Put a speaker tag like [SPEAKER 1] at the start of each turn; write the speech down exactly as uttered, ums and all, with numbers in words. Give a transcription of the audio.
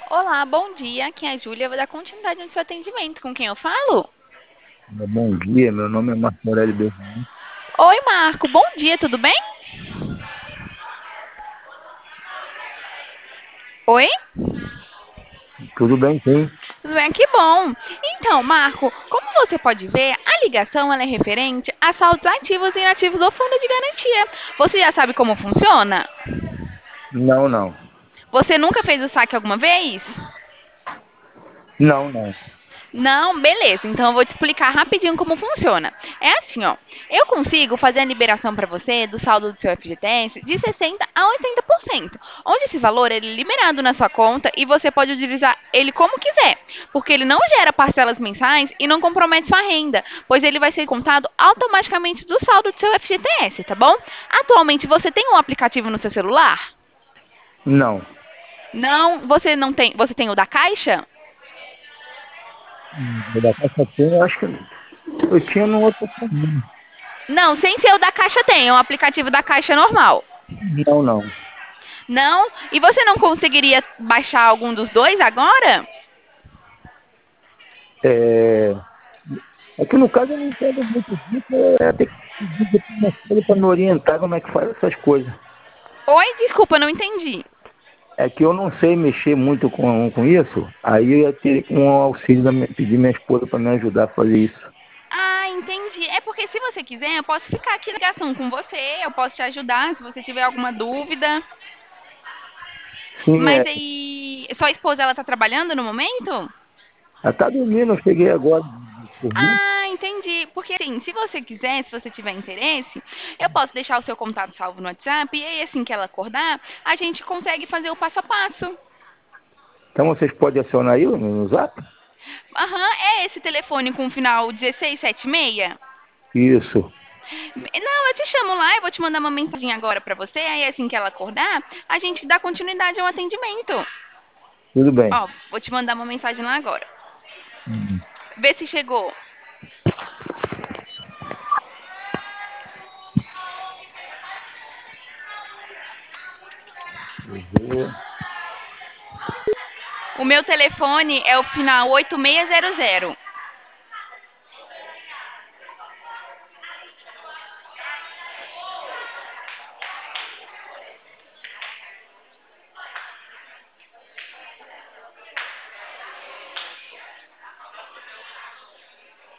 [SPEAKER 1] Olá, bom dia. Aqui é a Júlia. Eu vou dar continuidade no seu atendimento. Com quem eu falo?
[SPEAKER 2] Bom dia, meu nome é Marco Aurélio Bergamo.
[SPEAKER 1] Oi, Marco. Bom dia, tudo bem? Oi?
[SPEAKER 2] Tudo bem, sim?
[SPEAKER 1] Tudo bem? Que bom. Então, Marco, como você pode ver, a ligação ela é referente a saldos ativos e inativos do fundo de garantia. Você já sabe como funciona?
[SPEAKER 2] Não, não.
[SPEAKER 1] Você nunca fez o saque alguma vez?
[SPEAKER 2] Não, não.
[SPEAKER 1] Não, beleza. Então eu vou te explicar rapidinho como funciona. É assim, ó. Eu consigo fazer a liberação para você do saldo do seu F G T S de sessenta a oitenta por cento, onde esse valor ele é liberado na sua conta e você pode utilizar ele como quiser, porque ele não gera parcelas mensais e não compromete sua renda, pois ele vai ser contado automaticamente do saldo do seu F G T S, tá bom? Atualmente você tem um aplicativo no seu celular?
[SPEAKER 2] Não.
[SPEAKER 1] Não, você não tem, você tem o da Caixa?
[SPEAKER 2] Hum, Da Caixa Tem, eu acho que eu tinha no outro caminho.
[SPEAKER 1] Não, sem ser o da Caixa tem, é um aplicativo da Caixa normal.
[SPEAKER 2] Não, não.
[SPEAKER 1] Não? E você não conseguiria baixar algum dos dois agora?
[SPEAKER 2] É, é que no caso eu não entendo muito disso, é ter que pedir para me orientar como é que faz essas coisas.
[SPEAKER 1] Oi, desculpa, não entendi.
[SPEAKER 2] É que eu não sei mexer muito com, com isso, aí eu ia ter um auxílio, da minha, pedir minha esposa para me ajudar a fazer isso.
[SPEAKER 1] Ah, entendi. É porque se você quiser, eu posso ficar aqui na ligação com você, eu posso te ajudar se você tiver alguma dúvida.
[SPEAKER 2] Sim,
[SPEAKER 1] Mas
[SPEAKER 2] é,
[SPEAKER 1] aí, sua esposa ela tá trabalhando no momento?
[SPEAKER 2] ela tá dormindo, eu cheguei agora por mim.
[SPEAKER 1] Ah, entendi. Porque assim, se você quiser, se você tiver interesse, eu posso deixar o seu contato salvo no WhatsApp e aí assim que ela acordar, a gente consegue fazer o passo a passo.
[SPEAKER 2] Então vocês podem acionar aí no no Zap?
[SPEAKER 1] Aham, é esse telefone com o final dezesseis setenta e seis?
[SPEAKER 2] Isso.
[SPEAKER 1] Não, eu te chamo lá, eu vou te mandar uma mensagem agora pra você, aí assim que ela acordar, a gente dá continuidade ao atendimento.
[SPEAKER 2] Tudo bem.
[SPEAKER 1] Ó, vou te mandar uma mensagem lá agora.
[SPEAKER 2] Hum.
[SPEAKER 1] Vê se chegou.
[SPEAKER 2] Uhum.
[SPEAKER 1] O meu telefone é o final oito seis zero zero.